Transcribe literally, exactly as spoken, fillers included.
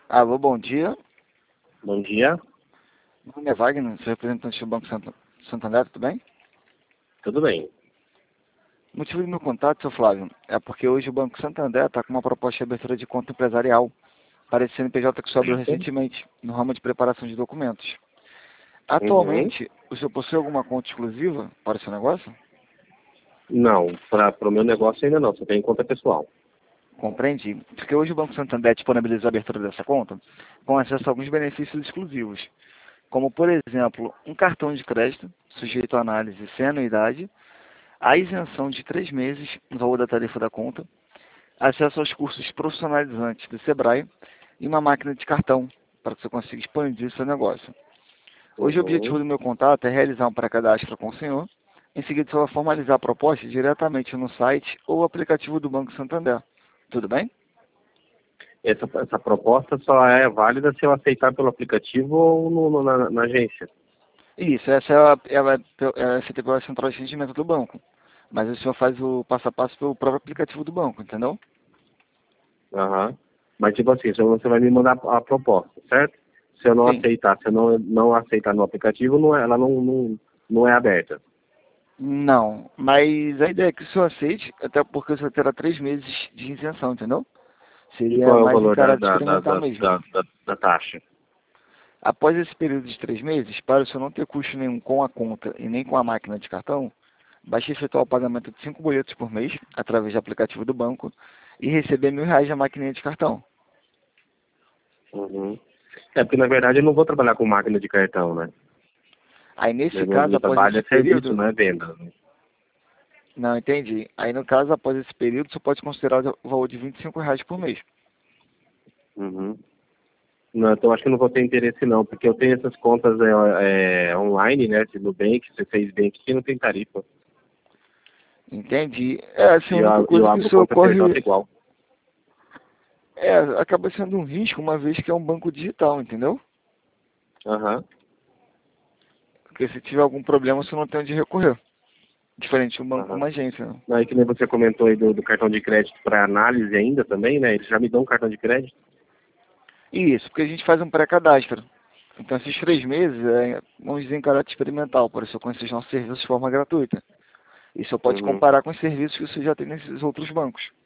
Alô, bom dia. Bom dia, Meu nome é Wagner, sou representante do Banco Sant- Santander, tudo bem? tudo bem? O motivo do meu contato, seu Flávio, é porque hoje o Banco Santander está com uma proposta de abertura de conta empresarial para esse C N P J que sobrou Certo? recentemente, no ramo de preparação de documentos. Uhum. Atualmente, o senhor possui alguma conta exclusiva para o seu negócio? Não, para o meu negócio ainda não, só tem conta pessoal. Compreendi. Porque hoje o Banco Santander disponibiliza a abertura dessa conta com acesso a alguns benefícios exclusivos, como, por exemplo, um cartão de crédito, sujeito à análise sem anuidade, a isenção de três meses no valor da tarifa da conta, acesso aos cursos profissionalizantes do Sebrae e uma máquina de cartão para que você consiga expandir seu negócio. Hoje o objetivo Uhum. do meu contato é realizar um pré-cadastro com o senhor. Em seguida, você vai formalizar a proposta diretamente no site ou aplicativo do Banco Santander. Tudo bem? Essa, essa proposta só é válida se eu aceitar pelo aplicativo ou no, no- na, na agência. Isso, essa é a, ela é feita pela central de atendimento do banco. Mas o senhor faz o passo a passo pelo próprio aplicativo do banco, entendeu? Aham. Mas tipo assim, se você vai me mandar a proposta, certo? Se eu não Sim. aceitar, se eu não, não aceitar no aplicativo, não é- ela não, não, não é aberta. Não, mas a ideia é que o senhor aceite, até porque o senhor terá três meses de isenção, entendeu? E Seria qual é o mais em valor da, caráter da, da, experimental da, mesmo. da, da, da taxa? Após esse período de três meses, para o senhor não ter custo nenhum com a conta e nem com a máquina de cartão, basta efetuar o pagamento de cinco boletos por mês, através do aplicativo do banco, e receber mil reais da maquininha de cartão. Uhum. É porque na verdade eu não vou trabalhar com máquina de cartão, né? Aí nesse Meu, meu, caso, meu após trabalho esse é serviço, período, não é venda. não entendi. Aí no caso, após esse período, você pode considerar o valor de vinte e cinco reais por mês. Uhum. Não, então acho que não vou ter interesse não, porque eu tenho essas contas é, é, online, né? Se Nubank, C seis Bank, que não tem tarifa. Entendi. É, assim, a E eu, única eu coisa que o abro senhor conta P J corre igual. é, acaba sendo um risco, uma vez que é um banco digital, entendeu? Aham, Porque se tiver algum problema, você não tem onde recorrer. Diferente de um banco aham. como agência, né? Aí que nem você comentou aí do, do cartão de crédito para análise ainda também, né? Eles já me dão um cartão de crédito. Isso, porque a gente faz um pré-cadastro. Então, esses três meses, é, vamos dizer, em caráter experimental, por isso eu conheço os nossos serviços de forma gratuita. Isso você pode Uhum. comparar com os serviços que você já tem nesses outros bancos.